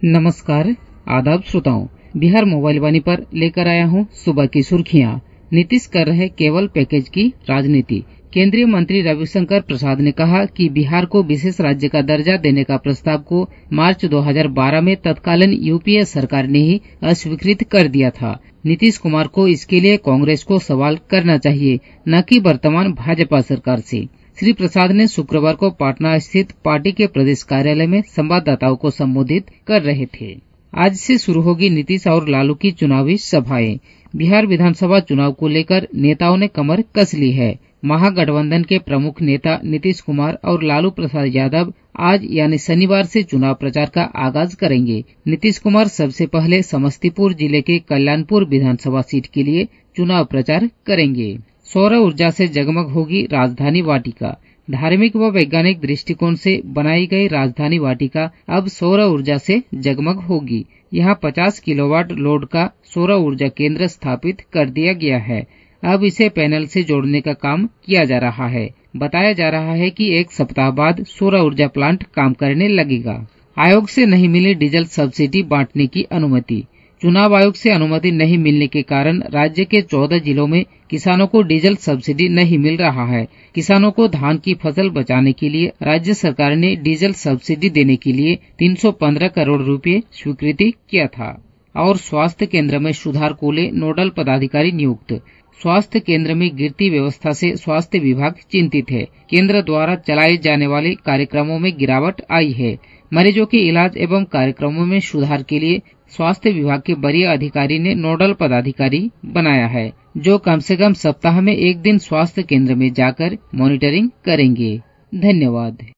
नमस्कार, आदाब श्रोताओं। बिहार मोबाइल वाणी पर लेकर आया हूं सुबह की सुर्खियां। नीतीश कर रहे केवल पैकेज की राजनीति। केंद्रीय मंत्री रविशंकर प्रसाद ने कहा कि बिहार को विशेष राज्य का दर्जा देने का प्रस्ताव को मार्च 2012 में तत्कालीन यूपीए सरकार ने ही अस्वीकृत कर दिया था। नीतीश कुमार को इसके लिए कांग्रेस को सवाल करना चाहिए, न कि वर्तमान भाजपा सरकार से। श्री प्रसाद ने शुक्रवार को पटना स्थित पार्टी के प्रदेश कार्यालय में संवाददाताओं को संबोधित कर रहे थे। आज से शुरू होगी नीतीश और लालू की चुनावी सभाएं। बिहार विधानसभा चुनाव को लेकर नेताओं ने कमर कस ली है। महागठबंधन के प्रमुख नेता नीतीश कुमार और लालू प्रसाद यादव आज यानी शनिवार से चुनाव प्रचार का आगाज करेंगे। नीतीश कुमार सबसे पहले समस्तीपुर जिले के कल्याणपुर विधानसभा सीट के लिए चुनाव प्रचार करेंगे। सौर ऊर्जा से जगमग होगी राजधानी वाटिका। धार्मिक व वैज्ञानिक दृष्टिकोण से बनाई गई राजधानी वाटिका अब सौर ऊर्जा से जगमग होगी। यहाँ 50 किलोवाट लोड का सौर ऊर्जा केंद्र स्थापित कर दिया गया है। अब इसे पैनल से जोड़ने का काम किया जा रहा है। बताया जा रहा है कि एक सप्ताह बाद सौर ऊर्जा प्लांट काम करने लगेगा। आयोग से नहीं मिली डीजल सब्सिडी बांटने की अनुमति। चुनाव आयोग से अनुमति नहीं मिलने के कारण राज्य के 14 जिलों में किसानों को डीजल सब्सिडी नहीं मिल रहा है। किसानों को धान की फसल बचाने के लिए राज्य सरकार ने डीजल सब्सिडी देने के लिए 315 करोड़ रुपए स्वीकृति किया था। और स्वास्थ्य केंद्र में सुधार को ले नोडल पदाधिकारी नियुक्त। स्वास्थ्य केंद्र में गिरती व्यवस्था से स्वास्थ्य विभाग चिंतित है। केंद्र द्वारा चलाए जाने वाले कार्यक्रमों में गिरावट आई है। मरीजों के इलाज एवं कार्यक्रमों में सुधार के लिए स्वास्थ्य विभाग के वरीय अधिकारी ने नोडल पदाधिकारी बनाया है, जो कम से कम सप्ताह में एक दिन स्वास्थ्य केंद्र में जाकर मॉनिटरिंग करेंगे। धन्यवाद।